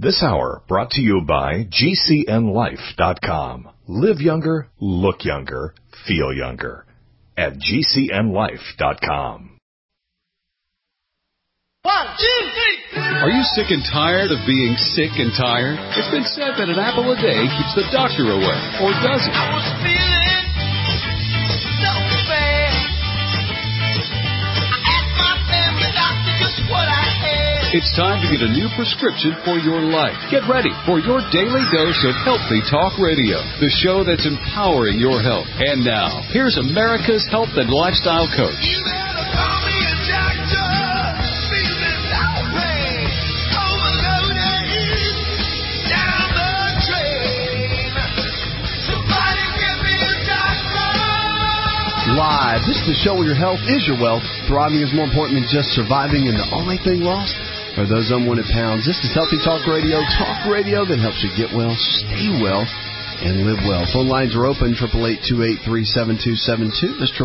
This hour brought to you by GCNLife.com. Live younger, look younger, feel younger at GCNLife.com. 1, 2, 3. Are you sick and tired of being sick and tired? It's been said that an apple a day keeps the doctor away, or does it? I was feeling so bad. I asked my family doctor just what I had. It's time to get a new prescription for your life. Get ready for your daily dose of Healthy Talk Radio, the show that's empowering your health. And now, here's America's health and lifestyle coach. You better call me a doctor. Live. This is the show where your health is your wealth. Thriving is more important than just surviving, and the only thing lost are those unwanted pounds. This is Healthy Talk Radio that helps you get well, stay well, and live well. Phone lines are open, 888-283-7272. That's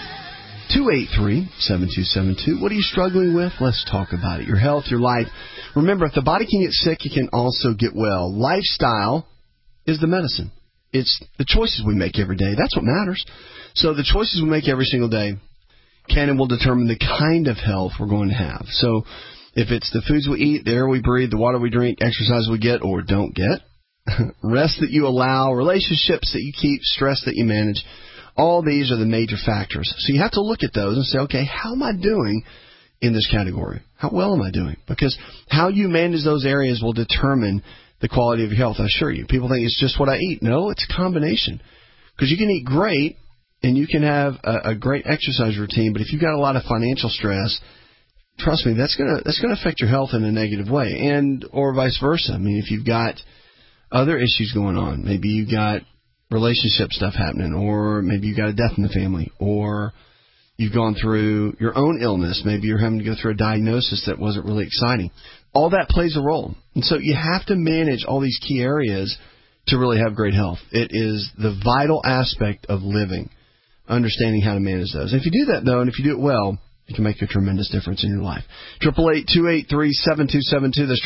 888-283-7272. What are you struggling with? Let's talk about it. Your health, your life. Remember, if the body can get sick, it can also get well. Lifestyle is the medicine. It's the choices we make every day. That's what matters. So the choices we make every single day can and will determine the kind of health we're going to have. So if it's the foods we eat, the air we breathe, the water we drink, exercise we get or don't get, rest that you allow, relationships that you keep, stress that you manage, all these are the major factors. So you have to look at those and say, okay, how am I doing in this category? How well am I doing? Because how you manage those areas will determine the quality of your health, I assure you. People think it's just what I eat. No, it's a combination. Because you can eat great and you can have a great exercise routine, but if you've got a lot of financial stress, trust me, that's gonna affect your health in a negative way, and or vice versa. I mean, if you've got other issues going on, maybe you've got relationship stuff happening, or maybe you've got a death in the family, or you've gone through your own illness, maybe you're having to go through a diagnosis that wasn't really exciting. All that plays a role. And so you have to manage all these key areas to really have great health. It is the vital aspect of living, understanding how to manage those. And if you do that, though, and if you do it well, it can make a tremendous difference in your life. 888-283-7272. That's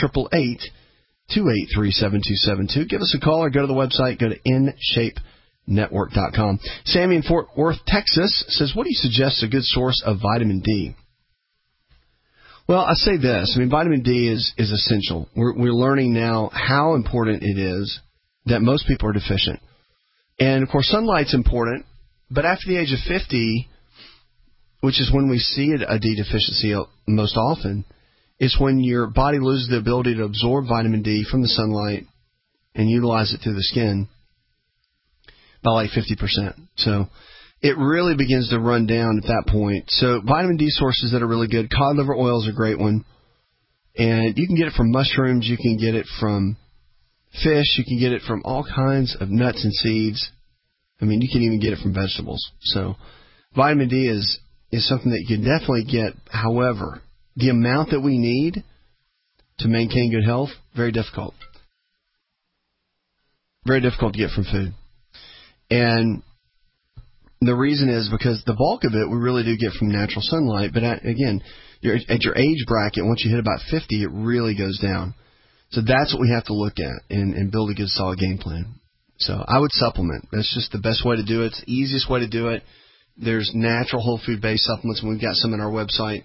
888-283-7272. Give us a call or go to the website. Go to InShapeNetwork.com. Sammy in Fort Worth, Texas, says, what do you suggest is a good source of vitamin D? Well, I say this. I mean, vitamin D is essential. We're learning now how important it is that most people are deficient. And, of course, sunlight's important, but after the age of 50, which is when we see a D deficiency most often, is when your body loses the ability to absorb vitamin D from the sunlight and utilize it through the skin by like 50%. So it really begins to run down at that point. So vitamin D sources that are really good. Cod liver oil is a great one. And you can get it from mushrooms. You can get it from fish. You can get it from all kinds of nuts and seeds. I mean, you can even get it from vegetables. So vitamin D is something that you can definitely get. However, the amount that we need to maintain good health, very difficult. Very difficult to get from food. And the reason is because the bulk of it we really do get from natural sunlight. But again, at your age bracket, once you hit about 50, it really goes down. So that's what we have to look at and build a good, solid game plan. So I would supplement. That's just the best way to do it. It's the easiest way to do it. There's natural whole food-based supplements, and we've got some on our website.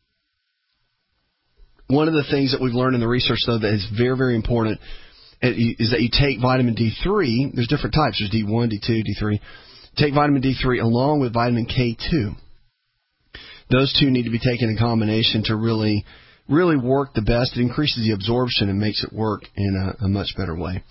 One of the things that we've learned in the research, though, that is very, very important is that you take vitamin D3. There's different types. There's D1, D2, D3. Take vitamin D3 along with vitamin K2. Those two need to be taken in combination to really, really work the best. It increases the absorption and makes it work in a much better way.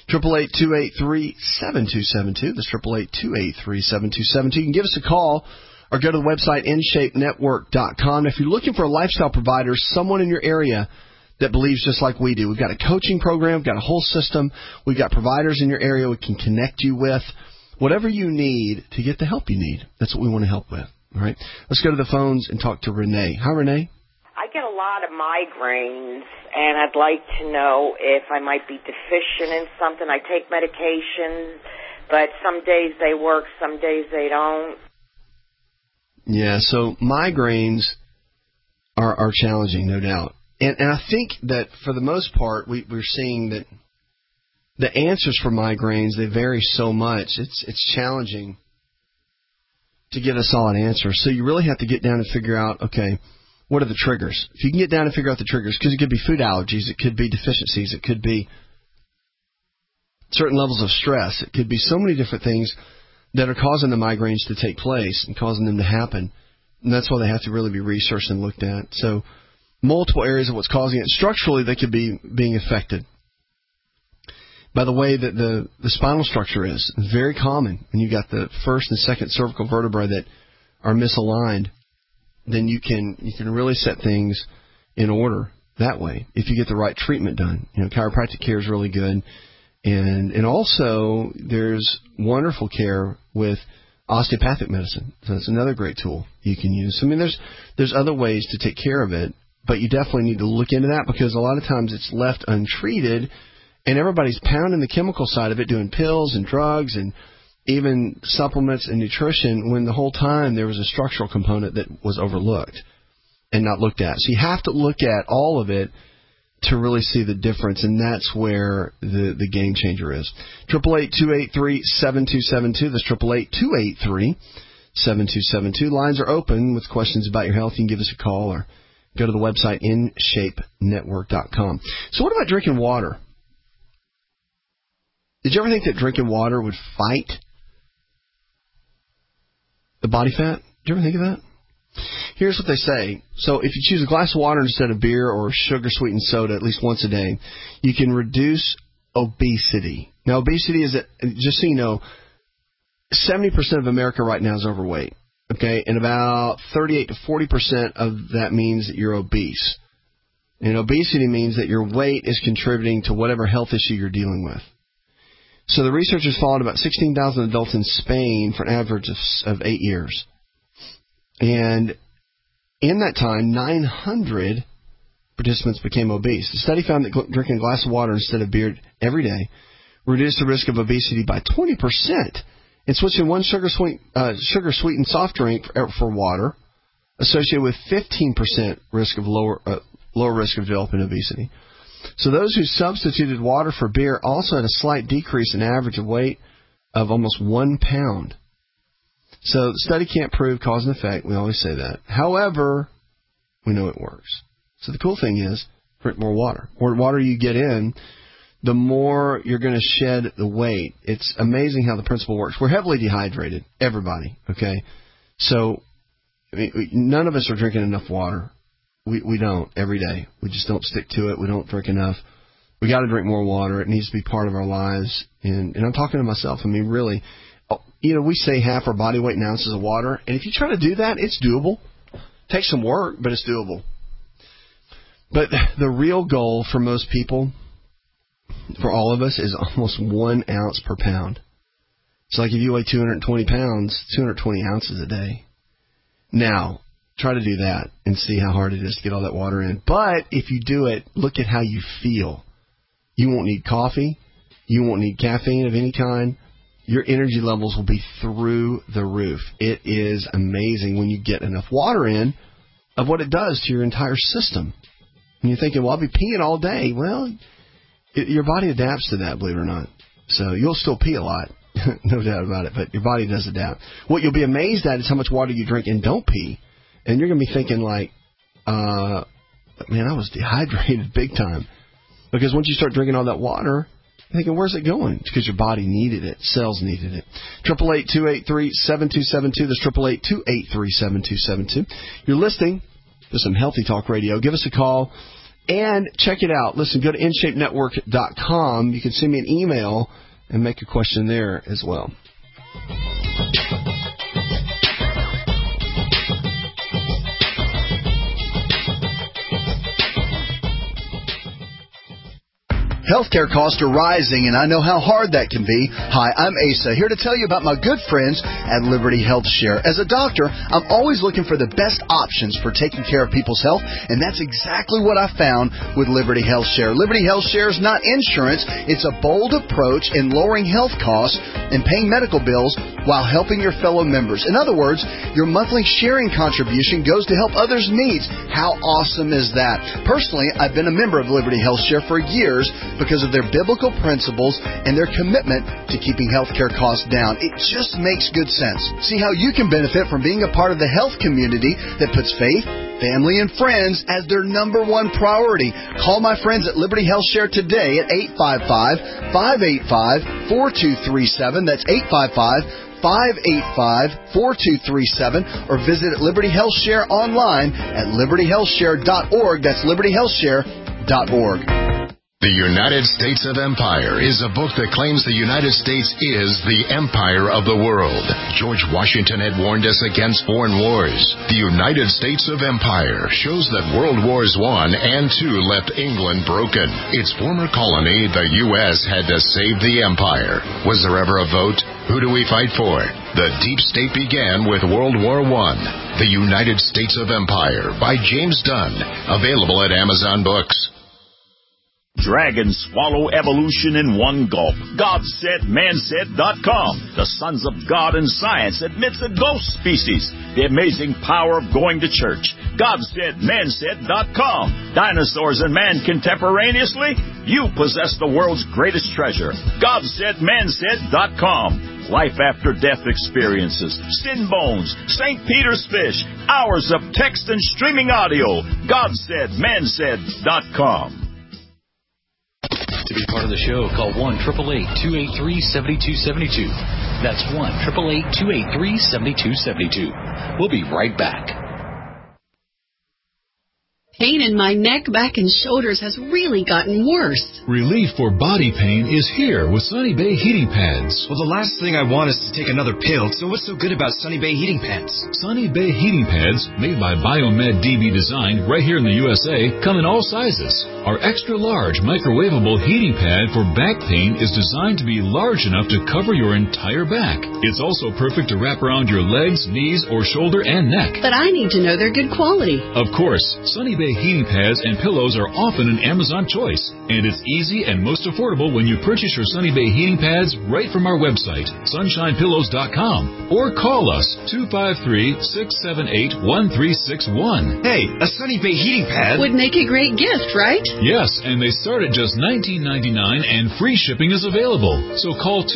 888-283-7272. That's 888-283-7272. You can give us a call or go to the website InShapeNetwork.com. If you're looking for a lifestyle provider, someone in your area that believes just like we do. We've got a coaching program. We've got a whole system. We've got providers in your area we can connect you with. Whatever you need to get the help you need, that's what we want to help with. All right? Let's go to the phones and talk to Renee. Hi, Renee. I get a lot of migraines, and I'd like to know if I might be deficient in something. I take medication, but some days they work, some days they don't. Yeah, so migraines are challenging, no doubt. And I think that for the most part, we're seeing that the answers for migraines, they vary so much. It's challenging to get a solid answer. So you really have to get down and figure out, okay, what are the triggers? If you can get down and figure out the triggers, because it could be food allergies, it could be deficiencies, it could be certain levels of stress, it could be so many different things that are causing the migraines to take place and causing them to happen. And that's why they have to really be researched and looked at. So multiple areas of what's causing it. Structurally, they could be being affected by the way that the spinal structure is. Very common. When you've got the first and second cervical vertebrae that are misaligned, then you can really set things in order that way if you get the right treatment done. Chiropractic care is really good. And also there's wonderful care with osteopathic medicine. So that's another great tool you can use. I mean, there's other ways to take care of it, but you definitely need to look into that because a lot of times it's left untreated and everybody's pounding the chemical side of it, doing pills and drugs and even supplements and nutrition when the whole time there was a structural component that was overlooked and not looked at. So you have to look at all of it to really see the difference, and that's where the game changer is. 888-283-7272. That's 888-283-7272. Lines are open with questions about your health. You can give us a call or go to the website InShapeNetwork.com. So what about drinking water? Did you ever think that drinking water would fight the body fat? Did you ever think of that? Here's what they say. So if you choose a glass of water instead of beer or sugar-sweetened soda at least once a day, you can reduce obesity. Now, obesity is, just so you know, 70% of America right now is overweight. Okay? And about 38 to 40% of that means that you're obese. And obesity means that your weight is contributing to whatever health issue you're dealing with. So the researchers followed about 16,000 adults in Spain for an average of 8 years. And in that time, 900 participants became obese. The study found that drinking a glass of water instead of beer every day reduced the risk of obesity by 20%. And switching one sugar-sweetened soft drink for water associated with 15% risk of lower risk of developing obesity. So those who substituted water for beer also had a slight decrease in average of weight of almost 1 pound. So the study can't prove cause and effect. We always say that. However, we know it works. So the cool thing is, drink more water. The more water you get in, the more you're going to shed the weight. It's amazing how the principle works. We're heavily dehydrated, everybody, okay? So none of us are drinking enough water. We don't every day. We just don't stick to it. We don't drink enough. We got to drink more water. It needs to be part of our lives. And I'm talking to myself. I mean, really. We say half our body weight in ounces of water, and if you try to do that, it's doable. Takes some work, but it's doable. But the real goal for most people, for all of us, is almost 1 ounce per pound. It's like if you weigh 220 pounds, 220 ounces a day. Now, try to do that and see how hard it is to get all that water in. But if you do it, look at how you feel. You won't need coffee. You won't need caffeine of any kind. Your energy levels will be through the roof. It is amazing when you get enough water in of what it does to your entire system. And you're thinking, well, I'll be peeing all day. Well, your body adapts to that, believe it or not. So you'll still pee a lot, no doubt about it, but your body does adapt. What you'll be amazed at is how much water you drink and don't pee. And you're going to be thinking like, man, I was dehydrated big time. Because once you start drinking all that water, thinking, where's it going? It's because your body needed it. Cells needed it. 888-283-7272. That's 888-283-7272. You're listening to some Healthy Talk Radio. Give us a call and check it out. Listen, go to InShapeNetwork.com. You can send me an email and make a question there as well. Healthcare costs are rising, and I know how hard that can be. Hi, I'm Asa, here to tell you about my good friends at Liberty Health Share. As a doctor, I'm always looking for the best options for taking care of people's health, and that's exactly what I found with Liberty Health Share. Liberty Health Share is not insurance. It's a bold approach in lowering health costs and paying medical bills while helping your fellow members. In other words, your monthly sharing contribution goes to help others' needs. How awesome is that? Personally, I've been a member of Liberty Health Share for years because of their biblical principles and their commitment to keeping healthcare costs down. It just makes good sense. See how you can benefit from being a part of the health community that puts faith, family, and friends as their number one priority. Call my friends at Liberty Health Share today at 855-585-4237. That's 855-585-4237, or visit Liberty Health Share online at libertyhealthshare.org. That's libertyhealthshare.org. The United States of Empire is a book that claims the United States is the empire of the world. George Washington had warned us against foreign wars. The United States of Empire shows that World Wars I and II left England broken. Its former colony, the U.S., had to save the empire. Was there ever a vote? Who do we fight for? The Deep State began with World War I. The United States of Empire by James Dunn. Available at Amazon Books. Dragons swallow evolution in one gulp. GodSaidMansaid.com. The Sons of God in Science admits a ghost species. The amazing power of going to church. GodSaidMansaid.com. Dinosaurs and man contemporaneously? You possess the world's greatest treasure. GodSaidMansaid.com. Life after death experiences. Sin bones. St. Peter's fish. Hours of text and streaming audio. GodSaidMansaid.com. To be part of the show, call 1-888-283-7272. That's 1-888-283-7272. We'll be right back. Pain in my neck, back, and shoulders has really gotten worse. Relief for body pain is here with Sunny Bay Heating Pads. Well, the last thing I want is to take another pill, so what's so good about Sunny Bay Heating Pads? Sunny Bay Heating Pads, made by Biomed DB Design right here in the USA, come in all sizes. Our extra-large microwavable heating pad for back pain is designed to be large enough to cover your entire back. It's also perfect to wrap around your legs, knees, or shoulder and neck. But I need to know they're good quality. Of course, Sunny Bay heating pads and pillows are often an Amazon choice, and it's easy and most affordable when you purchase your Sunny Bay heating pads right from our website, sunshinepillows.com, or call us 253-678-1361. Hey, a Sunny Bay heating pad would make a great gift, right? Yes, and they start at just $19.99 and free shipping is available. So call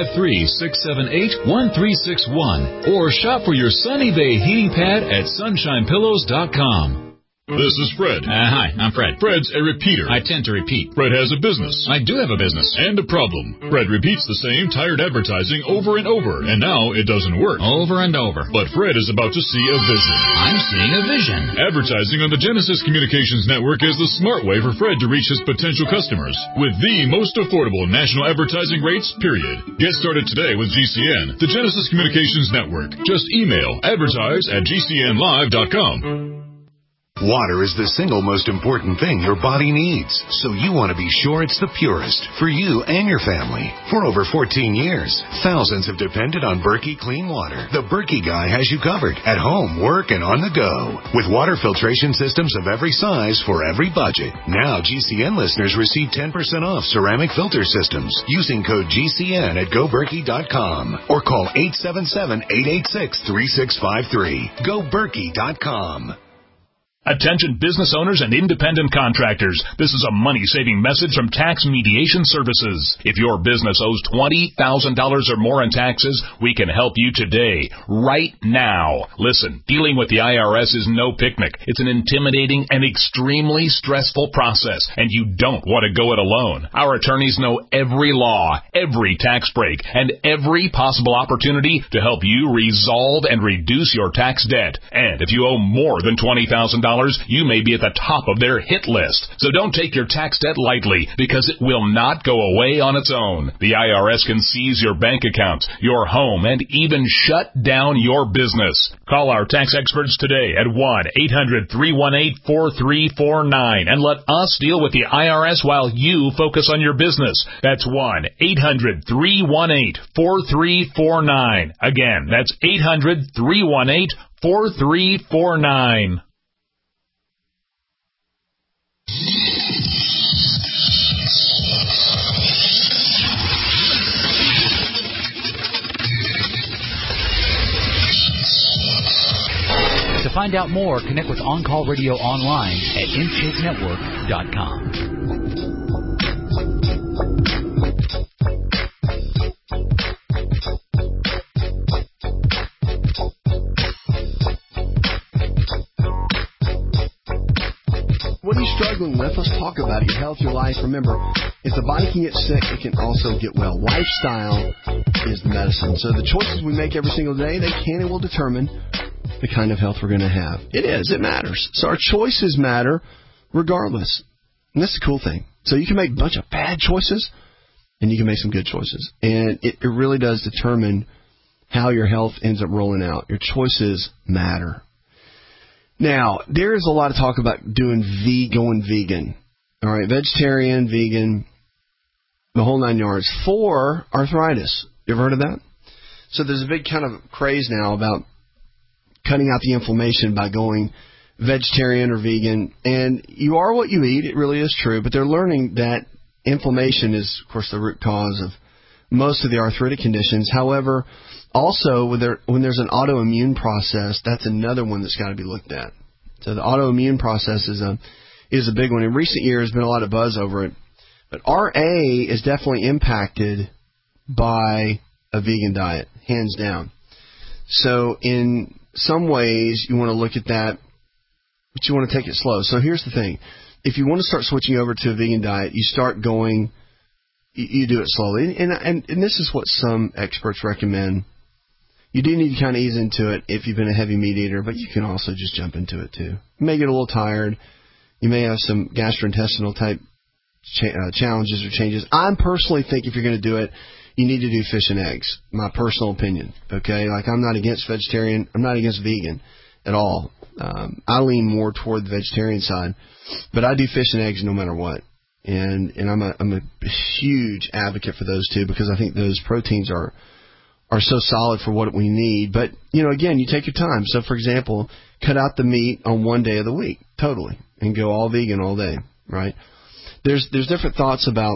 253-678-1361 or shop for your Sunny Bay heating pad at sunshinepillows.com. This is Fred. Hi, I'm Fred. Fred's a repeater. I tend to repeat. Fred has a business. I do have a business. And a problem. Fred repeats the same tired advertising over and over, and now it doesn't work. Over and over. But Fred is about to see a vision. I'm seeing a vision. Advertising on the Genesis Communications Network is the smart way for Fred to reach his potential customers with the most affordable national advertising rates, period. Get started today with GCN, the Genesis Communications Network. Just email advertise@gcnlive.com. Water is the single most important thing your body needs, so you want to be sure it's the purest for you and your family. For over 14 years, thousands have depended on Berkey Clean Water. The Berkey guy has you covered at home, work, and on the go. With water filtration systems of every size for every budget. Now GCN listeners receive 10% off ceramic filter systems using code GCN at GoBerkey.com or call 877-886-3653. GoBerkey.com. Attention business owners and independent contractors. This is a money-saving message from Tax Mediation Services. If your business owes $20,000 or more in taxes, we can help you today, right now. Listen, dealing with the IRS is no picnic. It's an intimidating and extremely stressful process, and you don't want to go it alone. Our attorneys know every law, every tax break, and every possible opportunity to help you resolve and reduce your tax debt. And if you owe more than $20,000 you may be at the top of their hit list. So don't take your tax debt lightly, because it will not go away on its own. The IRS can seize your bank account, your home, and even shut down your business. Call our tax experts today at 1-800-318-4349 and let us deal with the IRS while you focus on your business. That's 1-800-318-4349. Again, that's 800-318-4349. To find out more, connect with On Call Radio online at InShapeNetwork.com. What are you struggling with? Let's talk about it. Your health, your life. Remember, if the body can get sick, it can also get well. Lifestyle is the medicine. So the choices we make every single day, they can and will determine the kind of health we're going to have. It is. It matters. So our choices matter regardless. And that's the cool thing. So you can make a bunch of bad choices, and you can make some good choices. And it really does determine how your health ends up rolling out. Your choices matter. Now, there is a lot of talk about going vegan. All right, vegetarian, vegan, the whole 9 yards for arthritis. You ever heard of that? So there's a big kind of craze now about cutting out the inflammation by going vegetarian or vegan. And you are what you eat. It really is true. But they're learning that inflammation is, of course, the root cause of most of the arthritic conditions. However, also, when there's an autoimmune process, that's another one that's got to be looked at. So the autoimmune process is a big one. In recent years, there's been a lot of buzz over it. But RA is definitely impacted by a vegan diet, hands down. So in some ways, you want to look at that, but you want to take it slow. So here's the thing. If you want to start switching over to a vegan diet, you start going, you do it slowly. And this is what some experts recommend. You do need to kind of ease into it if you've been a heavy meat eater, but you can also just jump into it too. You may get a little tired. You may have some gastrointestinal type challenges or changes. I personally think if you're going to do it, you need to do fish and eggs. My personal opinion. Okay, like I'm not against vegetarian. I'm not against vegan at all. I lean more toward the vegetarian side, but I do fish and eggs no matter what. And I'm a huge advocate for those two because I think those proteins are so solid for what we need. But, again, you take your time. So, for example, cut out the meat on one day of the week, totally, and go all vegan all day, right? There's different thoughts about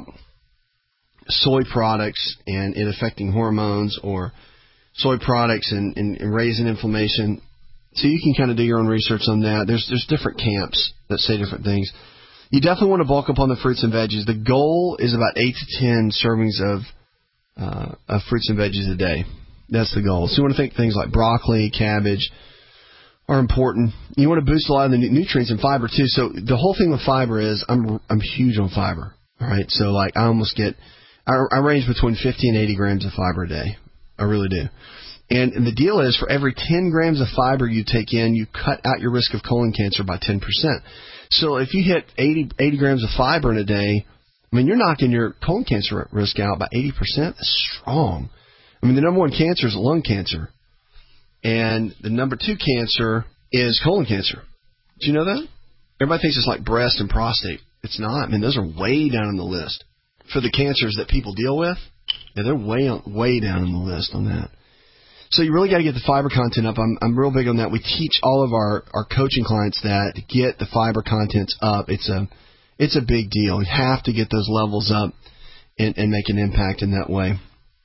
soy products and it affecting hormones or soy products and raising inflammation. So you can kind of do your own research on that. There's different camps that say different things. You definitely want to bulk up on the fruits and veggies. The goal is about 8 to 10 servings of fruits and veggies a day. That's the goal. So you want to think things like broccoli, cabbage are important. You want to boost a lot of the nutrients and fiber too. So the whole thing with fiber is I'm huge on fiber. All right. So like I range between 50 and 80 grams of fiber a day. I really do. And the deal is for every 10 grams of fiber you take in, you cut out your risk of colon cancer by 10%. So if you hit 80 grams of fiber in a day, you're knocking your colon cancer risk out by 80%. That's strong. The number one cancer is lung cancer. And the number 2 cancer is colon cancer. Do you know that? Everybody thinks it's like breast and prostate. It's not. Those are way down on the list. For the cancers that people deal with, they're way down on the list on that. So you really got to get the fiber content up. I'm real big on that. We teach all of our coaching clients that to get the fiber contents up. It's a big deal. You have to get those levels up and make an impact in that way.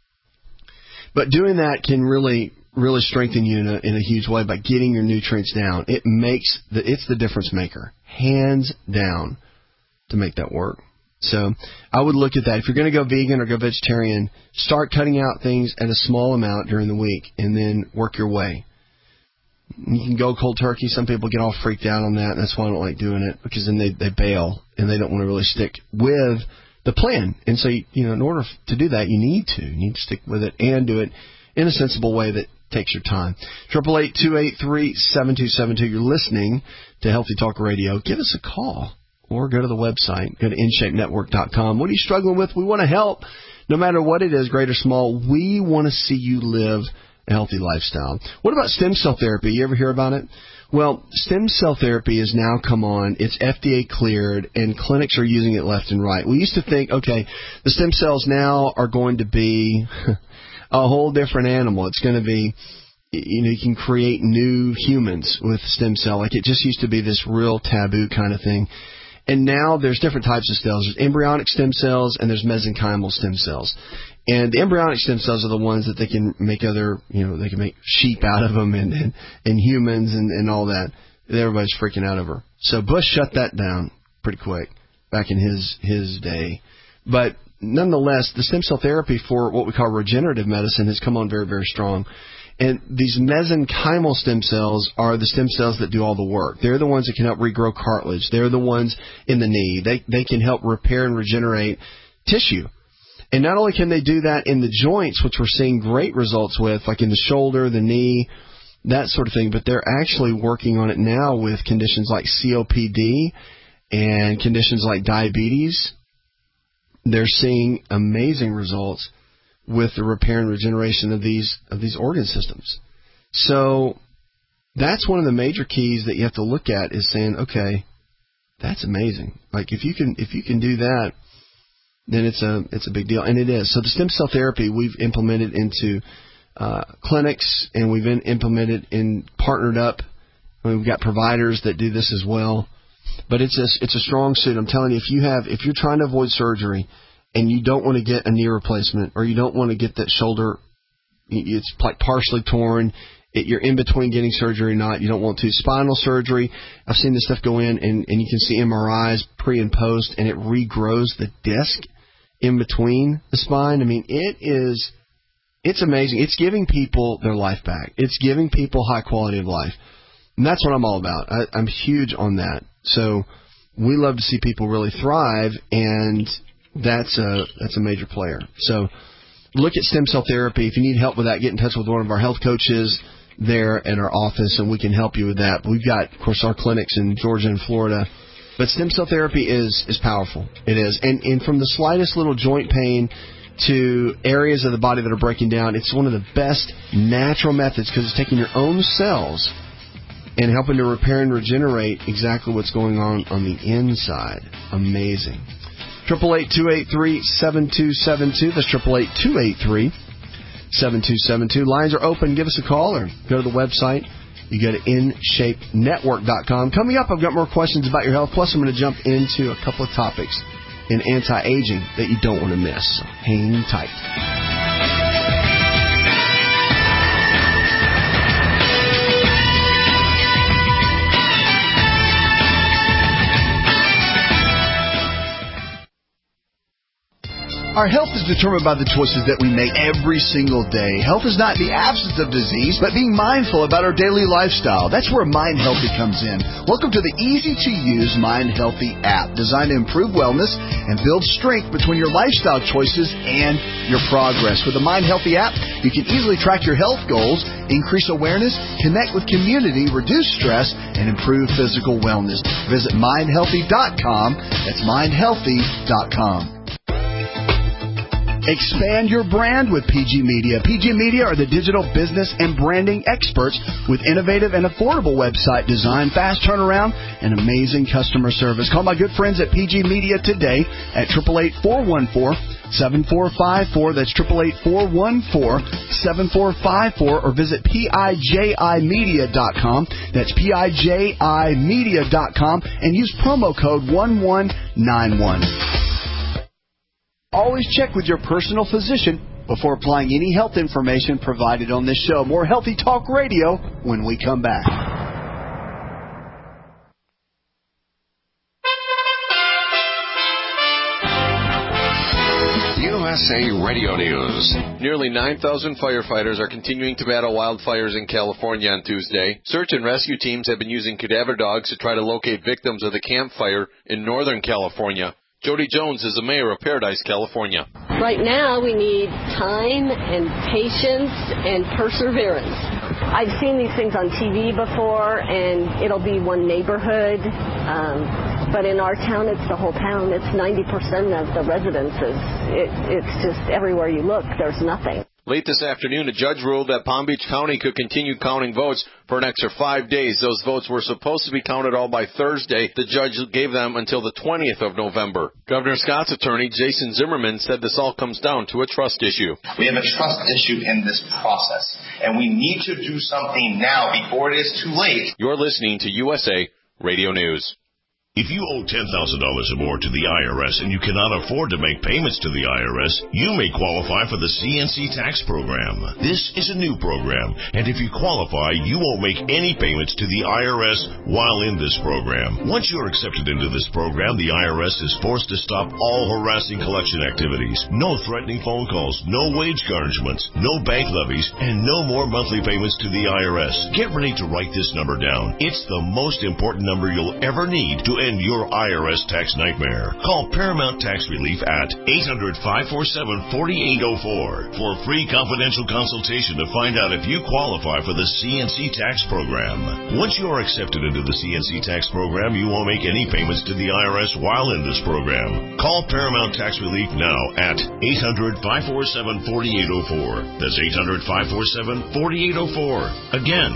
But doing that can really, really strengthen you in a huge way by getting your nutrients down. It's the difference maker, hands down, to make that work. So I would look at that. If you're going to go vegan or go vegetarian, start cutting out things at a small amount during the week and then work your way. You can go cold turkey. Some people get all freaked out on that. That's why I don't like doing it, because then they bail and they don't want to really stick with the plan. And so, in order to do that, you need to stick with it and do it in a sensible way that takes your time. 888-283-7272. You're listening to Healthy Talk Radio. Give us a call or go to the website. Go to InShapeNetwork.com. What are you struggling with? We want to help. No matter what it is, great or small, we want to see you live a healthy lifestyle. What about stem cell therapy? You ever hear about it? Well, stem cell therapy has now come on. It's FDA cleared, and clinics are using it left and right. We used to think, okay, the stem cells now are going to be a whole different animal. It's going to be, you can create new humans with stem cell. Like it just used to be this real taboo kind of thing. And now there's different types of cells. There's embryonic stem cells and there's mesenchymal stem cells. And the embryonic stem cells are the ones that they can make they can make sheep out of them and humans and all that. Everybody's freaking out over. So Bush shut that down pretty quick back in his day. But nonetheless, the stem cell therapy for what we call regenerative medicine has come on very, very strong. And these mesenchymal stem cells are the stem cells that do all the work. They're the ones that can help regrow cartilage. They're the ones in the knee. They can help repair and regenerate tissue. And not only can they do that in the joints, which we're seeing great results with, like in the shoulder, the knee, that sort of thing, but they're actually working on it now with conditions like COPD and conditions like diabetes. They're seeing amazing results with the repair and regeneration of these organ systems. So that's one of the major keys that you have to look at is saying, okay, that's amazing. Like if you can do that, then it's a big deal, and it is. So the stem cell therapy we've implemented into clinics, and we've implemented and partnered up. We've got providers that do this as well. But it's a strong suit. I'm telling you, if you're trying to avoid surgery and you don't want to get a knee replacement, or you don't want to get that shoulder, it's like partially torn, you're in between getting surgery or not, you don't want to. Spinal surgery, I've seen this stuff go in, and you can see MRIs pre and post, and it regrows the disc in between the spine. I mean, it's amazing. It's giving people their life back. It's giving people high quality of life. And that's what I'm all about. I'm huge on that. So we love to see people really thrive, and that's a major player. So look at stem cell therapy. If you need help with that, get in touch with one of our health coaches there at our office, and we can help you with that. We've got, of course, our clinics in Georgia and Florida. But stem cell therapy is powerful. It is. And from the slightest little joint pain to areas of the body that are breaking down, it's one of the best natural methods because it's taking your own cells and helping to repair and regenerate exactly what's going on the inside. Amazing. 888-283-7272. That's 888-283-7272. Lines are open. Give us a call or go to the website. You go to InShapeNetwork.com. Coming up, I've got more questions about your health. Plus, I'm going to jump into a couple of topics in anti-aging that you don't want to miss. So hang tight. Our health is determined by the choices that we make every single day. Health is not the absence of disease, but being mindful about our daily lifestyle. That's where Mind Healthy comes in. Welcome to the easy-to-use Mind Healthy app, designed to improve wellness and build strength between your lifestyle choices and your progress. With the Mind Healthy app, you can easily track your health goals, increase awareness, connect with community, reduce stress, and improve physical wellness. Visit MindHealthy.com. That's MindHealthy.com. Expand your brand with PG Media. PG Media are the digital business and branding experts with innovative and affordable website design, fast turnaround, and amazing customer service. Call my good friends at PG Media today at 888-414-7454. That's 888-414-7454, or visit PIJImedia.com. That's PIJImedia.com, and use promo code 1191. Always check with your personal physician before applying any health information provided on this show. More Healthy Talk Radio when we come back. USA Radio News. Nearly 9,000 firefighters are continuing to battle wildfires in California on Tuesday. Search and rescue teams have been using cadaver dogs to try to locate victims of the Camp Fire in Northern California. Jody Jones is the mayor of Paradise, California. Right now, we need time and patience and perseverance. I've seen these things on TV before, and it'll be one neighborhood. But in our town, it's the whole town. It's 90% of the residences. It's just everywhere you look, there's nothing. Late this afternoon, a judge ruled that Palm Beach County could continue counting votes for an extra 5 days. Those votes were supposed to be counted all by Thursday. The judge gave them until the 20th of November. Governor Scott's attorney, Jason Zimmerman, said this all comes down to a trust issue. We have a trust issue in this process, and we need to do something now before it is too late. You're listening to USA Radio News. If you owe $10,000 or more to the IRS and you cannot afford to make payments to the IRS, you may qualify for the CNC tax program. This is a new program, and if you qualify, you won't make any payments to the IRS while in this program. Once you're accepted into this program, the IRS is forced to stop all harassing collection activities. No threatening phone calls, no wage garnishments, no bank levies, and no more monthly payments to the IRS. Get ready to write this number down. It's the most important number you'll ever need to end your IRS tax nightmare. Call Paramount Tax Relief at 800-547-4804 for a free confidential consultation to find out if you qualify for the CNC tax program. Once you are accepted into the CNC tax program, you won't make any payments to the IRS while in this program. Call Paramount Tax Relief now at 800-547-4804. That's 800-547-4804. Again,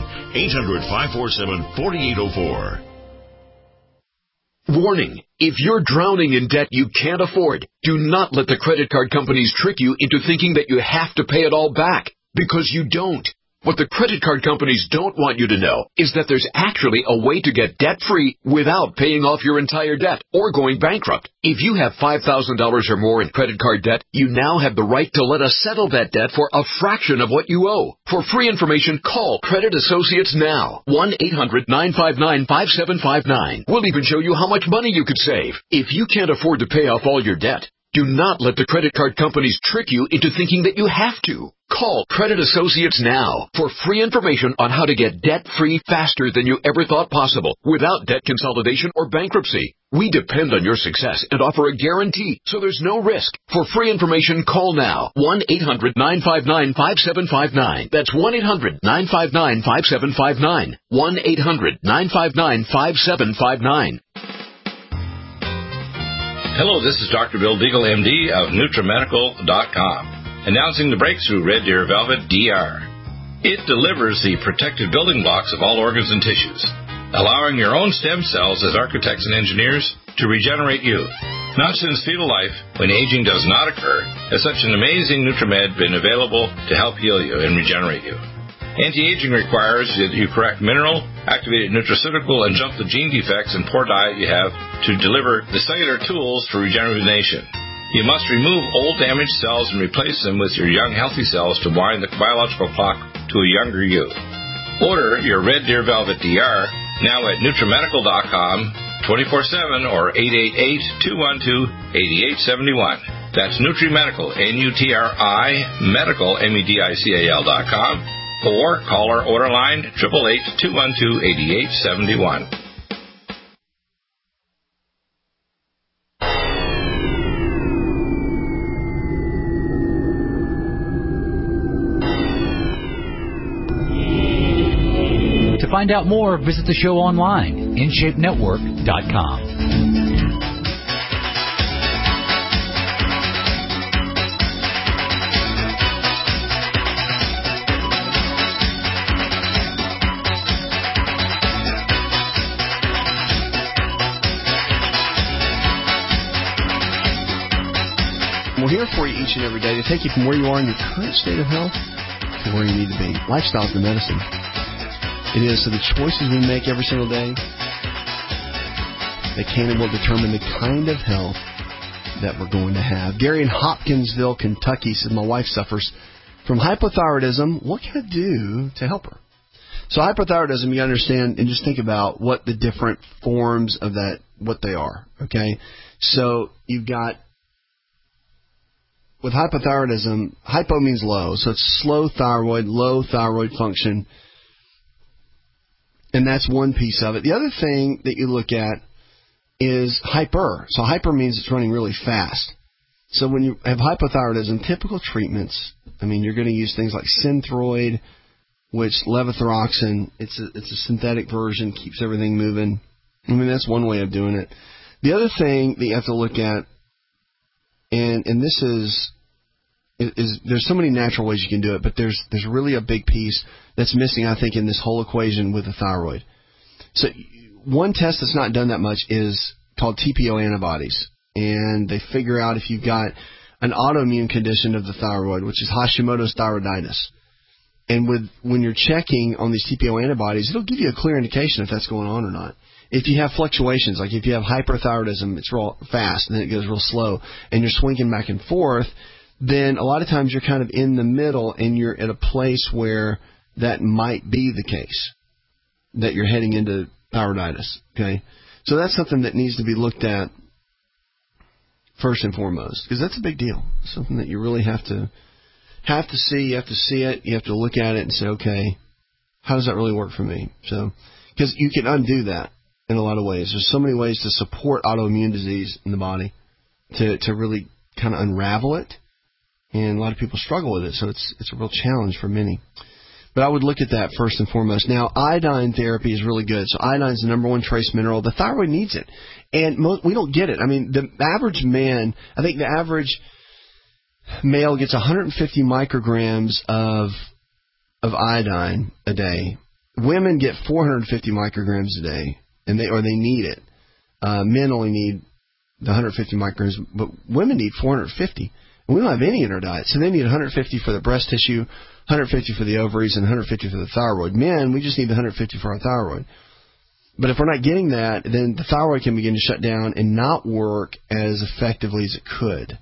800-547-4804. Warning, if you're drowning in debt you can't afford, do not let the credit card companies trick you into thinking that you have to pay it all back, because you don't. What the credit card companies don't want you to know is that there's actually a way to get debt-free without paying off your entire debt or going bankrupt. If you have $5,000 or more in credit card debt, you now have the right to let us settle that debt for a fraction of what you owe. For free information, call Credit Associates now. 1-800-959-5759. We'll even show you how much money you could save. If you can't afford to pay off all your debt, do not let the credit card companies trick you into thinking that you have to. Call Credit Associates now for free information on how to get debt-free faster than you ever thought possible without debt consolidation or bankruptcy. We depend on your success and offer a guarantee, so there's no risk. For free information, call now. 1-800-959-5759. That's 1-800-959-5759. 1-800-959-5759. Hello, this is Dr. Bill Deagle, MD of NutriMedical.com, announcing the breakthrough Red Deer Velvet DR. It delivers the protective building blocks of all organs and tissues, allowing your own stem cells as architects and engineers to regenerate you. Not since fetal life, when aging does not occur, has such an amazing NutriMed been available to help heal you and regenerate you. Anti-aging requires that you correct mineral, activated nutraceutical, and jump the gene defects and poor diet you have to deliver the cellular tools for rejuvenation. You must remove old damaged cells and replace them with your young healthy cells to wind the biological clock to a younger you. Order your Red Deer Velvet DR now at NutriMedical.com 24/7 or 888-212-8871. That's NutriMedical, N-U-T-R-I, Medical, MEDICAL.com. Or call our order line 888-212-8871. To find out more, visit the show online, InShapeNetwork.com. We're here for you each and every day to take you from where you are in your current state of health to where you need to be. Lifestyle's the medicine. It is. So the choices we make every single day, they can and will determine the kind of health that we're going to have. Gary in Hopkinsville, Kentucky says, my wife suffers from hypothyroidism. What can I do to help her? So hypothyroidism, you understand, and just think about what the different forms of that, what they are, okay? So you've got, with hypothyroidism, hypo means low, so it's slow thyroid, low thyroid function, and that's one piece of it. The other thing that you look at is hyper. So hyper means it's running really fast. So when you have hypothyroidism, typical treatments, I mean, you're going to use things like Synthroid, which levothyroxine, it's a synthetic version, keeps everything moving. I mean, that's one way of doing it. The other thing that you have to look at, and this is there's so many natural ways you can do it, but there's really a big piece that's missing, I think, in this whole equation with the thyroid. So one test that's not done that much is called TPO antibodies, and they figure out if you've got an autoimmune condition of the thyroid, which is Hashimoto's thyroiditis. And when you're checking on these TPO antibodies, it'll give you a clear indication if that's going on or not. If you have fluctuations, like if you have hyperthyroidism, it's real fast and then it goes real slow, and you're swinging back and forth, then a lot of times you're kind of in the middle and you're at a place where that might be the case, that you're heading into thyroiditis. Okay, so that's something that needs to be looked at first and foremost, because that's a big deal. Something that you really have to see. You have to see it. You have to look at it and say, okay, how does that really work for me? So, because you can undo that in a lot of ways. There's so many ways to support autoimmune disease in the body to really kind of unravel it, and a lot of people struggle with it. So it's a real challenge for many. But I would look at that first and foremost. Now, iodine therapy is really good. So iodine is the number one trace mineral. The thyroid needs it, and we don't get it. I mean, the average man, I think the average male gets 150 micrograms of iodine a day. Women get 450 micrograms a day, and they need it. Men only need the 150 micrograms, but women need 450. And we don't have any in our diet, so they need 150 for the breast tissue, 150 for the ovaries, and 150 for the thyroid. Men, we just need the 150 for our thyroid. But if we're not getting that, then the thyroid can begin to shut down and not work as effectively as it could.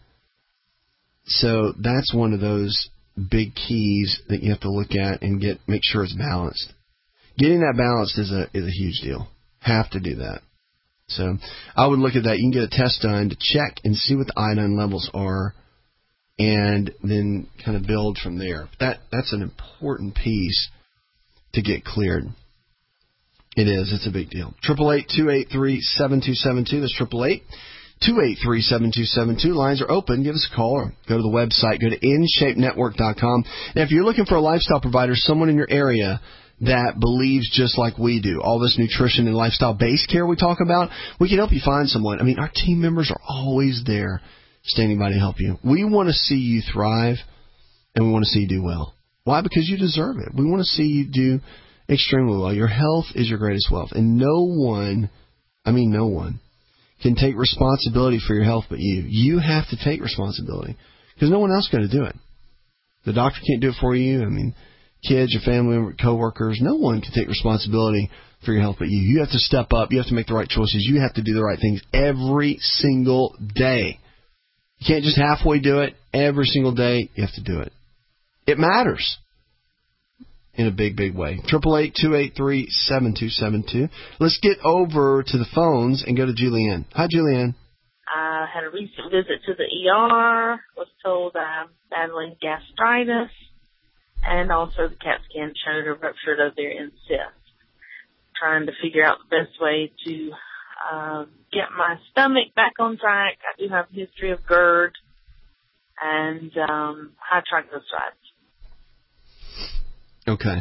So that's one of those big keys that you have to look at and make sure it's balanced. Getting that balanced is a huge deal. Have to do that. So I would look at that. You can get a test done to check and see what the iodine levels are, and then kind of build from there. That's an important piece to get cleared. It is. It's a big deal. 888-283-7272. That's 888-283-7272. Lines are open. Give us a call or go to the website. Go to InShapeNetwork.com. Now, if you're looking for a lifestyle provider, someone in your area that believes just like we do, all this nutrition and lifestyle-based care we talk about, we can help you find someone. I mean, our team members are always there standing by to help you. We want to see you thrive, and we want to see you do well. Why? Because you deserve it. We want to see you do extremely well. Your health is your greatest wealth, and no one can take responsibility for your health but you. You have to take responsibility because no one else is going to do it. The doctor can't do it for you. I mean, kids, your family, coworkers, no one can take responsibility for your health but you. You have to step up. You have to make the right choices. You have to do the right things every single day. You can't just halfway do it. Every single day, you have to do it. It matters in a big, big way. 888-283-7272. Let's get over to the phones and go to Julianne. Hi, Julianne. I had a recent visit to the ER, was told I'm battling gastritis, and also the CAT scan showed a ruptured ovarian cyst. Trying to figure out the best way to get my stomach back on track. I do have a history of GERD and high triglycerides. Okay.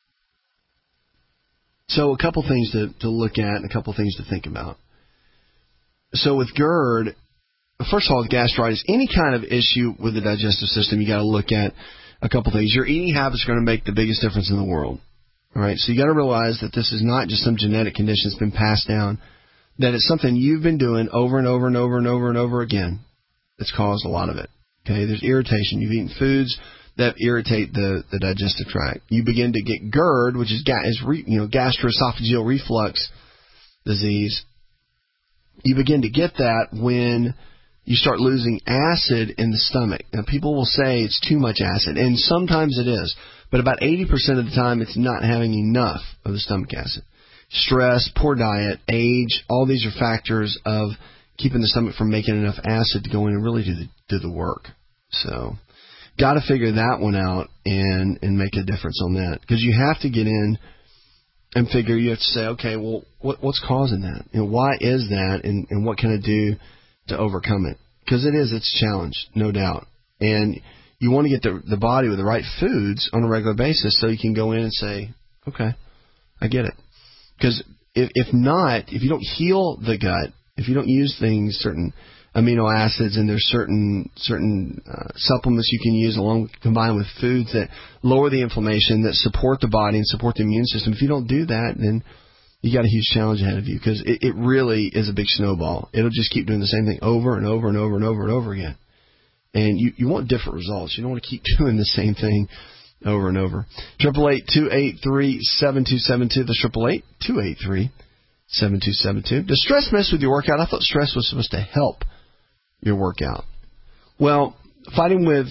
So a couple things to look at and a couple things to think about. So with GERD, first of all, with gastritis, any kind of issue with the digestive system, you got to look at a couple things. Your eating habits are going to make the biggest difference in the world. All right. So you got to realize that this is not just some genetic condition that's been passed down, that it's something you've been doing over and over and over and over and over again that's caused a lot of it. Okay. There's irritation. You've eaten foods that irritate the digestive tract. You begin to get GERD, which is gastroesophageal reflux disease. You begin to get that when you start losing acid in the stomach. Now, people will say it's too much acid, and sometimes it is, but about 80% of the time it's not having enough of the stomach acid. Stress, poor diet, age, all these are factors of keeping the stomach from making enough acid to go in and really do the work. So got to figure that one out and make a difference on that, because you have to get in and figure you have to say, okay, well, what's causing that? Why is that, and what can I do to overcome it? Because it's a challenge, no doubt. And you want to get the body with the right foods on a regular basis so you can go in and say, okay, I get it. Because if not, if you don't heal the gut, if you don't use things, certain amino acids, and there's certain supplements you can use combined with foods that lower the inflammation, that support the body and support the immune system. If you don't do that, then you got a huge challenge ahead of you, because it really is a big snowball. It'll just keep doing the same thing over and over and over and over and over again. And you want different results. You don't want to keep doing the same thing over and over. 888-283-7272. That's 888-283-7272. Does stress mess with your workout? I thought stress was supposed to help your workout. Well, fighting with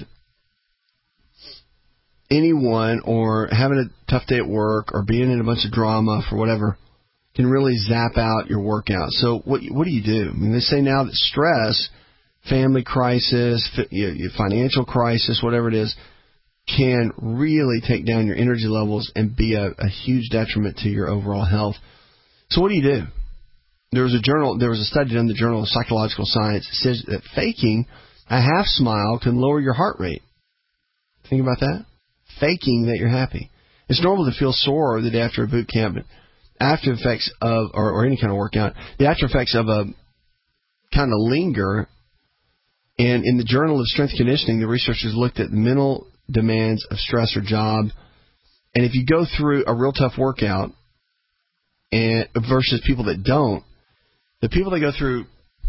anyone or having a tough day at work or being in a bunch of drama for whatever can really zap out your workout. So what do you do? I mean, they say now that stress, family crisis, financial crisis, whatever it is, can really take down your energy levels and be a huge detriment to your overall health. So what do you do? There was a study done in the Journal of Psychological Science that says that faking a half smile can lower your heart rate. Think about that. Faking that you're happy. It's normal to feel sore the day after a boot camp, but after effects of, or any kind of workout, the after effects of a kind of linger. And in the Journal of Strength Conditioning, the researchers looked at the mental demands of stress or job. And if you go through a real tough workout and versus people that don't, the people that go through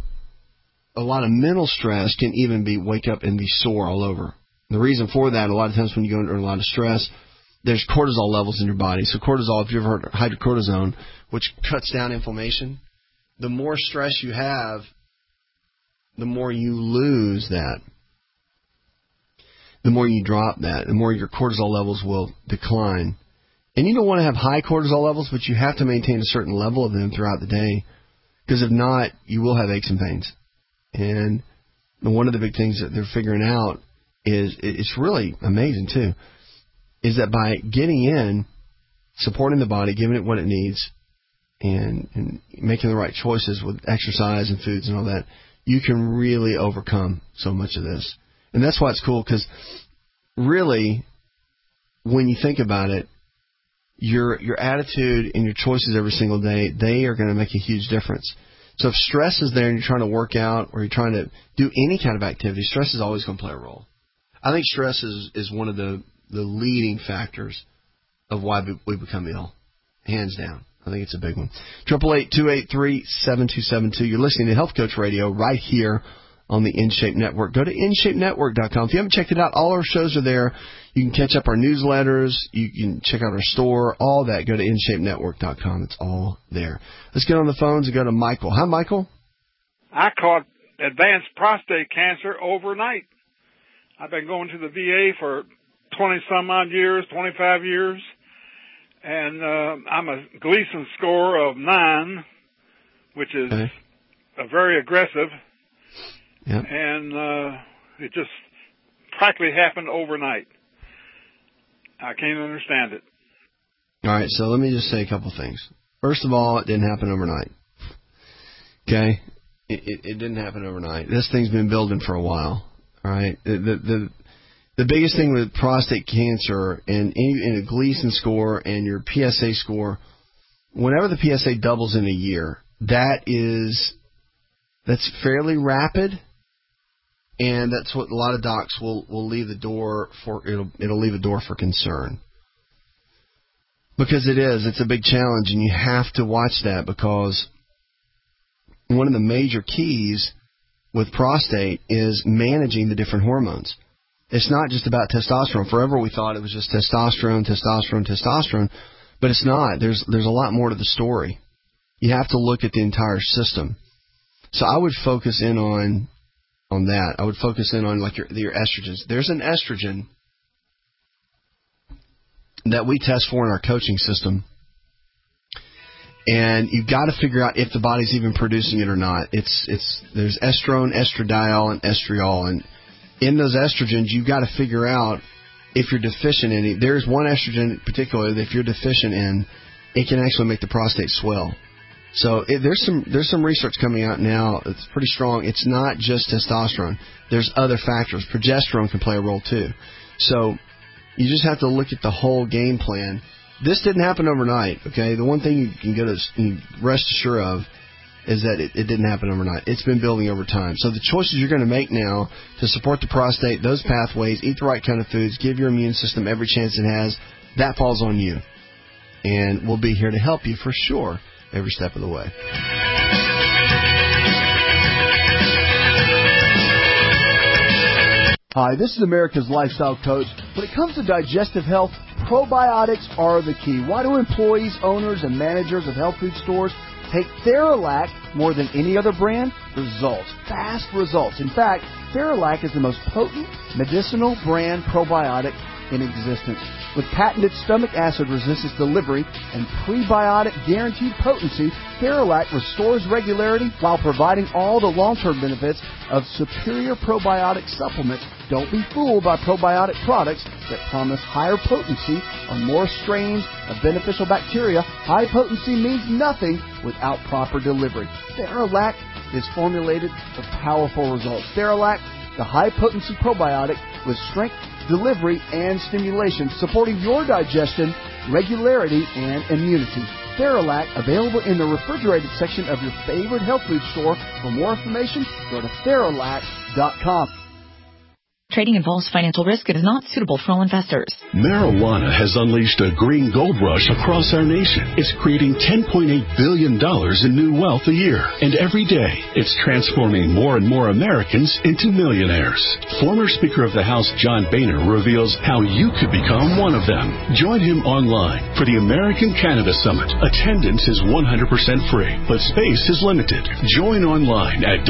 a lot of mental stress can even wake up and be sore all over. The reason for that, a lot of times when you go under a lot of stress, there's cortisol levels in your body. So cortisol, if you've ever heard of hydrocortisone, which cuts down inflammation, the more stress you have, the more you lose that. The more you drop that, the more your cortisol levels will decline. And you don't want to have high cortisol levels, but you have to maintain a certain level of them throughout the day, because if not, you will have aches and pains. And one of the big things that they're figuring out is, it's really amazing too, is that by getting in, supporting the body, giving it what it needs, and making the right choices with exercise and foods and all that, you can really overcome so much of this. And that's why it's cool, because really, when you think about it, your attitude and your choices every single day, they are going to make a huge difference. So if stress is there and you're trying to work out or you're trying to do any kind of activity, stress is always going to play a role. I think stress is one of the leading factors of why we become ill, hands down. I think it's a big one. 888-283-7272. You're listening to Health Coach Radio right here on the InShape Network. Go to InShapeNetwork.com. If you haven't checked it out, all our shows are there. You can catch up our newsletters. You can check out our store, all that. Go to InShapeNetwork.com. It's all there. Let's get on the phones and go to Michael. Hi, Michael. I caught advanced prostate cancer overnight. I've been going to the VA for 20-some-odd years, 25 years. And I'm a Gleason score of 9, which is very aggressive. Yep. And it just practically happened overnight. I can't understand it. All right, so let me just say a couple things. First of all, it didn't happen overnight. Okay? It didn't happen overnight. This thing's been building for a while. All right? The biggest thing with prostate cancer and in a Gleason score and your PSA score, whenever the PSA doubles in a year, that's fairly rapid, and that's what a lot of docs will leave the door for. It'll leave a door for concern, because it's a big challenge, and you have to watch that, because one of the major keys with prostate is managing the different hormones. It's not just about testosterone. Forever we thought it was just testosterone, but it's not. There's a lot more to the story. You have to look at the entire system. So I would focus in on that. I would focus in on like your estrogens. There's an estrogen that we test for in our coaching system, and you've got to figure out if the body's even producing it or not. There's estrone, estradiol, and estriol, and in those estrogens, you've got to figure out if you're deficient in it. There's one estrogen in particular that if you're deficient in, it can actually make the prostate swell. So there's some research coming out now that's pretty strong. It's not just testosterone. There's other factors. Progesterone can play a role too. So you just have to look at the whole game plan. This didn't happen overnight, okay? The one thing you can rest assured of is that it didn't happen overnight. It's been building over time. So the choices you're going to make now to support the prostate, those pathways, eat the right kind of foods, give your immune system every chance it has, that falls on you. And we'll be here to help you for sure every step of the way. Hi, this is America's Lifestyle Coach. When it comes to digestive health, probiotics are the key. Why do employees, owners, and managers of health food stores take Theralac more than any other brand? Results. Fast results. In fact, Theralac is the most potent medicinal brand probiotic in existence. With patented stomach acid resistance delivery and prebiotic guaranteed potency, Theralac restores regularity while providing all the long-term benefits of superior probiotic supplements. Don't be fooled by probiotic products that promise higher potency or more strains of beneficial bacteria. High potency means nothing without proper delivery. Theralac is formulated for powerful results. Theralac, the high-potency probiotic with strength, delivery, and stimulation, supporting your digestion, regularity, and immunity. Theralac, available in the refrigerated section of your favorite health food store. For more information, go to Theralac.com. Trading involves financial risk and is not suitable for all investors. Marijuana has unleashed a green gold rush across our nation. It's creating $10.8 billion in new wealth a year. And every day, it's transforming more and more Americans into millionaires. Former Speaker of the House John Boehner reveals how you could become one of them. Join him online for the American Cannabis Summit. Attendance is 100% free, but space is limited. Join online at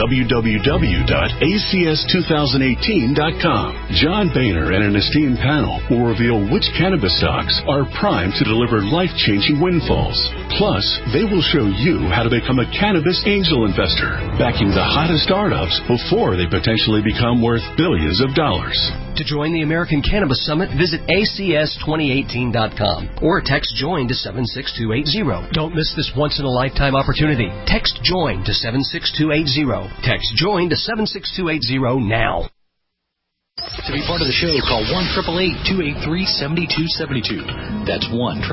www.acs2018.com. John Boehner and an esteemed panel will reveal which cannabis stocks are primed to deliver life-changing windfalls. Plus, they will show you how to become a cannabis angel investor, backing the hottest startups before they potentially become worth billions of dollars. To join the American Cannabis Summit, visit acs2018.com or text JOIN to 76280. Don't miss this once-in-a-lifetime opportunity. Text JOIN to 76280. Text JOIN to 76280 now. To be part of the show, call 1-888-283-7272. That's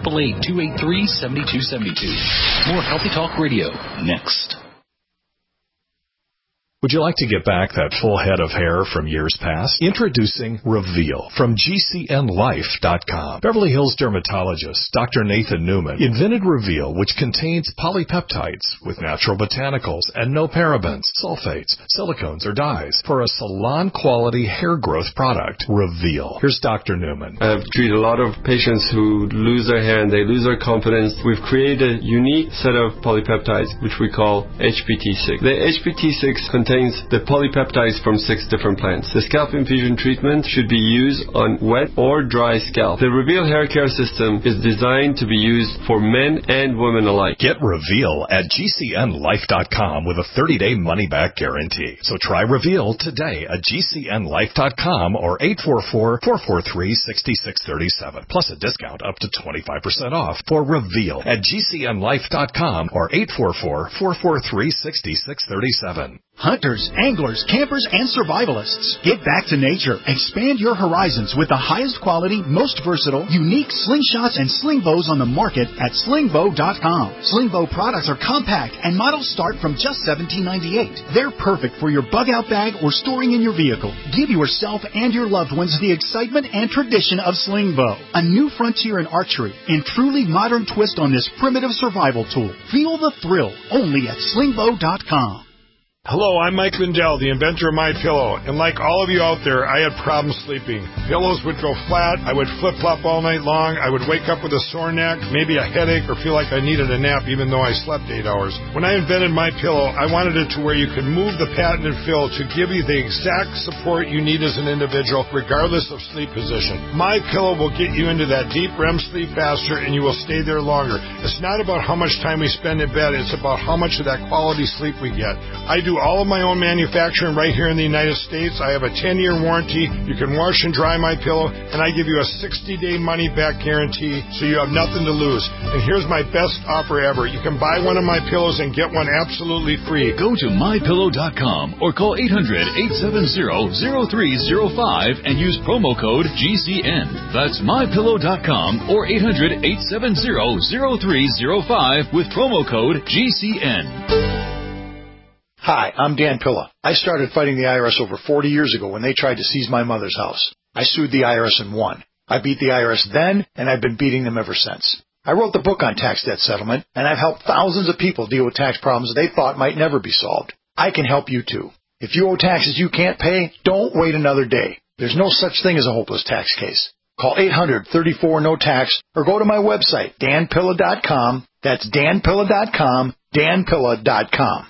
1-888-283-7272. More Healthy Talk Radio next. Would you like to get back that full head of hair from years past? Introducing Reveal from GCNLife.com. Beverly Hills dermatologist Dr. Nathan Newman invented Reveal, which contains polypeptides with natural botanicals and no parabens, sulfates, silicones, or dyes for a salon-quality hair growth product. Reveal. Here's Dr. Newman. I've treated a lot of patients who lose their hair and they lose their confidence. We've created a unique set of polypeptides, which we call HPT6. The HPT6 contains the polypeptides from 6 different plants. The scalp infusion treatment should be used on wet or dry scalp. The Reveal hair care system is designed to be used for men and women alike. Get Reveal at GCNLife.com with a 30-day money-back guarantee. So try Reveal today at GCNLife.com or 844-443-6637. Plus a discount up to 25% off for Reveal at GCNLife.com or 844-443-6637. Hunters, anglers, campers, and survivalists, get back to nature. Expand your horizons with the highest quality, most versatile, unique slingshots and sling bows on the market at slingbow.com. Slingbow products are compact and models start from just $17.98. They're perfect for your bug-out bag or storing in your vehicle. Give yourself and your loved ones the excitement and tradition of Slingbow, a new frontier in archery and truly modern twist on this primitive survival tool. Feel the thrill only at slingbow.com. Hello, I'm Mike Lindell, the inventor of MyPillow, and like all of you out there, I had problems sleeping. Pillows would go flat, I would flip-flop all night long, I would wake up with a sore neck, maybe a headache, or feel like I needed a nap even though I slept 8 hours. When I invented MyPillow, I wanted it to where you could move the patented fill to give you the exact support you need as an individual, regardless of sleep position. MyPillow will get you into that deep REM sleep faster, and you will stay there longer. It's not about how much time we spend in bed, it's about how much of that quality sleep we get. I do do all of my own manufacturing right here in the United States. I have a 10-year warranty. You can wash and dry my pillow, and I give you a 60-day money-back guarantee, so you have nothing to lose. And here's my best offer ever. You can buy one of my pillows and get one absolutely free. Go to mypillow.com or call 800-870-0305 and use promo code GCN. That's mypillow.com or 800-870-0305 with promo code GCN. Hi, I'm Dan Pilla. I started fighting the IRS over 40 years ago when they tried to seize my mother's house. I sued the IRS and won. I beat the IRS then, and I've been beating them ever since. I wrote the book on tax debt settlement, and I've helped thousands of people deal with tax problems they thought might never be solved. I can help you too. If you owe taxes you can't pay, don't wait another day. There's no such thing as a hopeless tax case. Call 800-34-NO-TAX or go to my website, danpilla.com. That's danpilla.com, danpilla.com.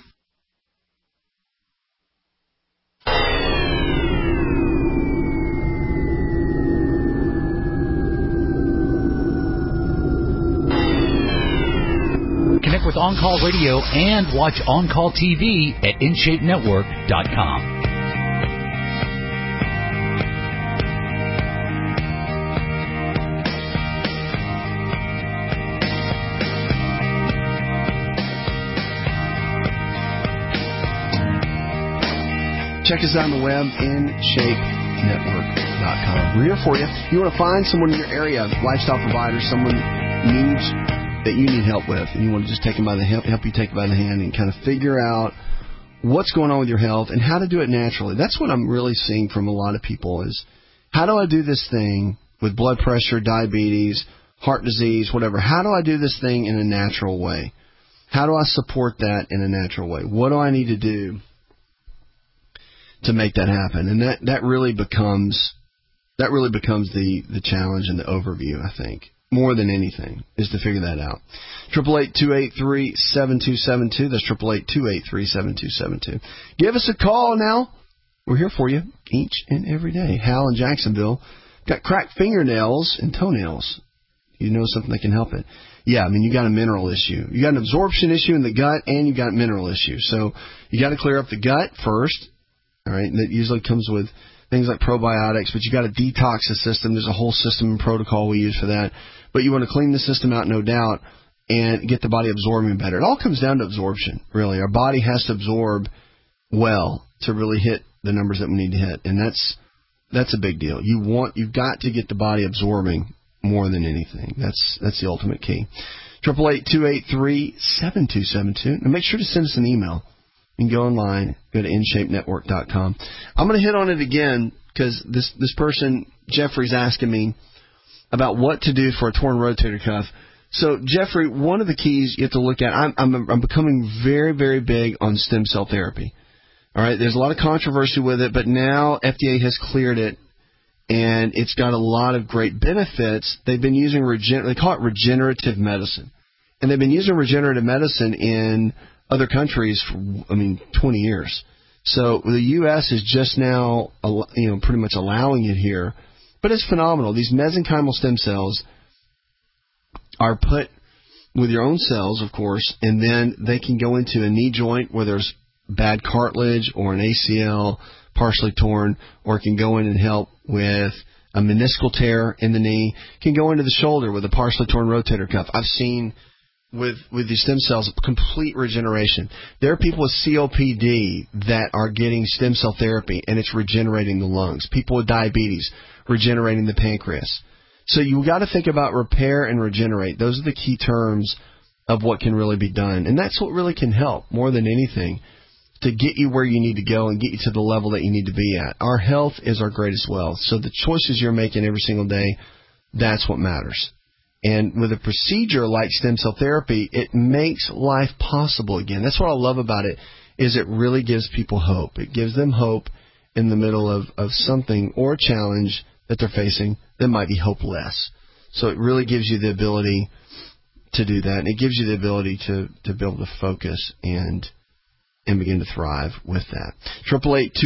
Connect with On Call Radio and watch On Call TV at InShapeNetwork.com. Check us out on the web, InShapeNetwork.com. We're here for you. You want to find someone in your area, lifestyle provider, someone needs that you need help with, and you want to just take them by the help you take them by the hand and kind of figure out what's going on with your health and how to do it naturally. That's what I'm really seeing from a lot of people is, how do I do this thing with blood pressure, diabetes, heart disease, whatever? How do I do this thing in a natural way? How do I support that in a natural way? What do I need to do to make that happen? And that really becomes the challenge and the overview, I think. More than anything, is to figure that out. 888-283-7272. That's 888-283-7272. Give us a call now. We're here for you each and every day. Hal in Jacksonville got cracked fingernails and toenails. You know something that can help it. Yeah, I mean, you got a mineral issue. You got an absorption issue in the gut, and you got a mineral issue. So you got to clear up the gut first. All right, and that usually comes with things like probiotics, but you got to detox the system. There's a whole system and protocol we use for that. But you want to clean the system out, no doubt, and get the body absorbing better. It all comes down to absorption, really. Our body has to absorb well to really hit the numbers that we need to hit, and that's a big deal. You've got to get the body absorbing more than anything. That's the ultimate key. 888-283-7272. Now make sure to send us an email. You can go online, go to InShapeNetwork.com. I'm going to hit on it again because this person, Jeffrey's asking me about what to do for a torn rotator cuff. So, Jeffrey, one of the keys you have to look at, I'm becoming very, very big on stem cell therapy. All right, there's a lot of controversy with it, but now FDA has cleared it, and it's got a lot of great benefits. They've been using they call it regenerative medicine, and they've been using regenerative medicine in other countries for 20 years. So the U.S. is just now pretty much allowing it here. But it's phenomenal. These mesenchymal stem cells are put with your own cells, of course, and then they can go into a knee joint where there's bad cartilage or an ACL partially torn, or it can go in and help with a meniscal tear in the knee. It can go into the shoulder with a partially torn rotator cuff. I've seen with these stem cells complete regeneration. There are people with COPD that are getting stem cell therapy, and it's regenerating the lungs. People with diabetes, regenerating the pancreas. So you've got to think about repair and regenerate. Those are the key terms of what can really be done. And that's what really can help more than anything to get you where you need to go and get you to the level that you need to be at. Our health is our greatest wealth. So the choices you're making every single day, that's what matters. And with a procedure like stem cell therapy, it makes life possible again. That's what I love about it, is it really gives people hope. It gives them hope in the middle of something or a challenge that they're facing that might be hopeless. So it really gives you the ability to do that, and it gives you the ability to be able to focus and begin to thrive with that.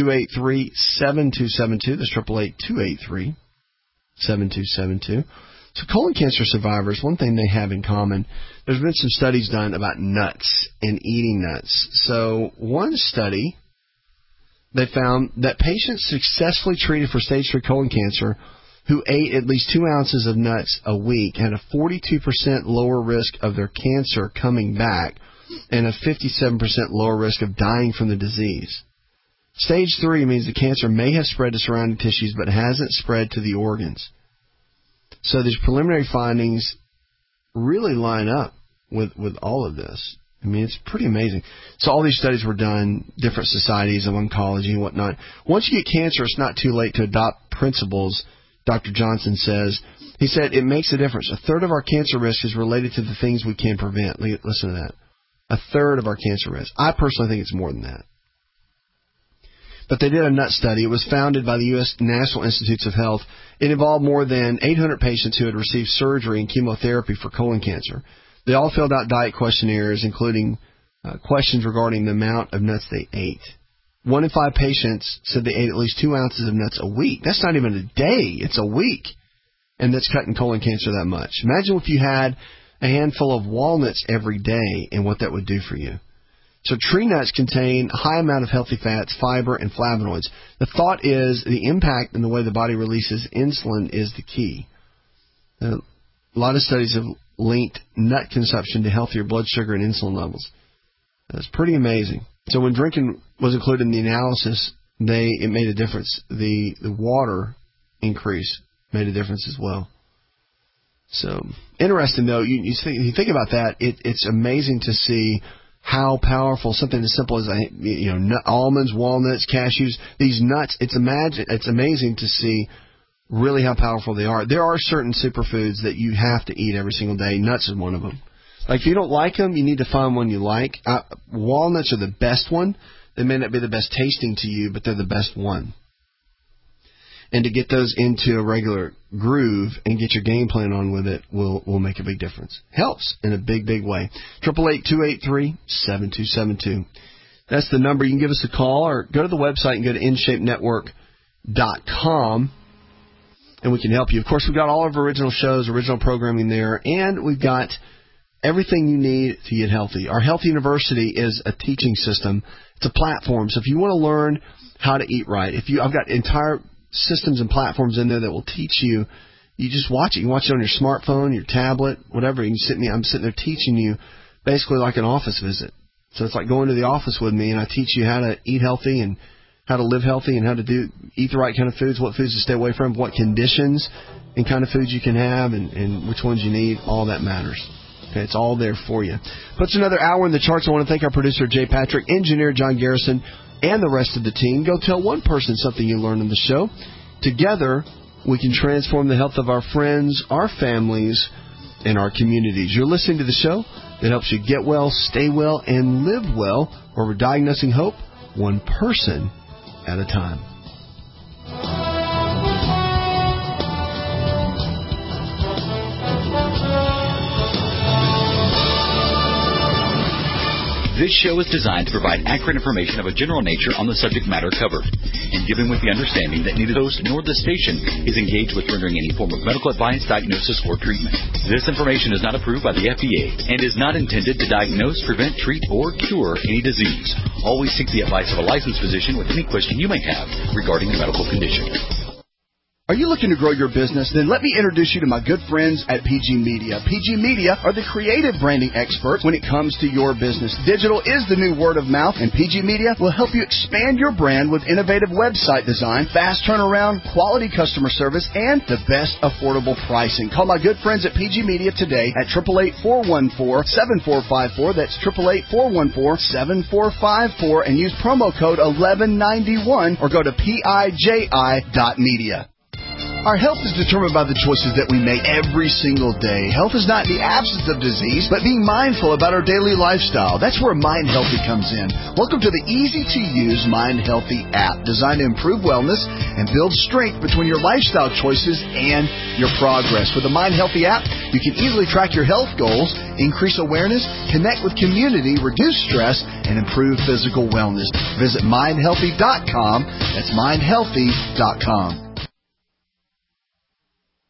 888-283-7272. That's 888-283-7272. So colon cancer survivors, one thing they have in common, there's been some studies done about nuts and eating nuts. So one study, they found that patients successfully treated for stage 3 colon cancer who ate at least 2 ounces of nuts a week had a 42% lower risk of their cancer coming back and a 57% lower risk of dying from the disease. Stage 3 means the cancer may have spread to surrounding tissues but hasn't spread to the organs. So these preliminary findings really line up with all of this. I mean, it's pretty amazing. So all these studies were done, different societies of oncology and whatnot. Once you get cancer, it's not too late to adopt principles, Dr. Johnson says. He said it makes a difference. A third of our cancer risk is related to the things we can prevent. Listen to that. A third of our cancer risk. I personally think it's more than that. But they did a nut study. It was founded by the U.S. National Institutes of Health. It involved more than 800 patients who had received surgery and chemotherapy for colon cancer. They all filled out diet questionnaires, including questions regarding the amount of nuts they ate. 1 in 5 patients said they ate at least 2 ounces of nuts a week. That's not even a day. It's a week. And that's cutting colon cancer that much. Imagine if you had a handful of walnuts every day and what that would do for you. So tree nuts contain a high amount of healthy fats, fiber, and flavonoids. The thought is the impact in the way the body releases insulin is the key. A lot of studies have linked nut consumption to healthier blood sugar and insulin levels. That's pretty amazing. So when drinking was included in the analysis, it made a difference. The water increase made a difference as well. So interesting, though. You think about that. It's amazing to see how powerful something as simple as almonds, walnuts, cashews, these nuts. It's amazing to see really how powerful they are. There are certain superfoods that you have to eat every single day. Nuts is one of them. Like if you don't like them, you need to find one you like. Walnuts are the best one. They may not be the best tasting to you, but they're the best one. And to get those into a regular groove and get your game plan on with it will make a big difference. Helps in a big, big way. 888-283-7272. That's the number. You can give us a call or go to the website and go to InShapeNetwork.com, and we can help you. Of course, we've got all of our original shows, original programming there, and we've got everything you need to get healthy. Our Health University is a teaching system. It's a platform. So if you want to learn how to eat right, I've got entire systems and platforms in there that will teach you. You just watch it. You can watch it on your smartphone, your tablet, whatever. I'm sitting there teaching you basically like an office visit. So it's like going to the office with me, and I teach you how to eat healthy and how to live healthy and how to eat the right kind of foods, what foods to stay away from, what conditions and kind of foods you can have, and which ones you need. All that matters. Okay, it's all there for you. Puts another hour in the charts. I want to thank our producer, Jay Patrick, engineer John Garrison, and the rest of the team. Go tell one person something you learned on the show. Together, we can transform the health of our friends, our families, and our communities. You're listening to the show that helps you get well, stay well, and live well, where we're diagnosing hope one person at a time. This show is designed to provide accurate information of a general nature on the subject matter covered, and given with the understanding that neither the host nor the station is engaged with rendering any form of medical advice, diagnosis, or treatment. This information is not approved by the FDA and is not intended to diagnose, prevent, treat, or cure any disease. Always seek the advice of a licensed physician with any question you may have regarding a medical condition. Are you looking to grow your business? Then let me introduce you to my good friends at PG Media. PG Media are the creative branding experts when it comes to your business. Digital is the new word of mouth, and PG Media will help you expand your brand with innovative website design, fast turnaround, quality customer service, and the best affordable pricing. Call my good friends at PG Media today at 888-414-7454. That's 888-414-7454, and use promo code 1191 or go to PIJI.media. Our health is determined by the choices that we make every single day. Health is not the absence of disease, but being mindful about our daily lifestyle. That's where Mind Healthy comes in. Welcome to the easy-to-use Mind Healthy app, designed to improve wellness and build strength between your lifestyle choices and your progress. With the Mind Healthy app, you can easily track your health goals, increase awareness, connect with community, reduce stress, and improve physical wellness. Visit mindhealthy.com. That's mindhealthy.com.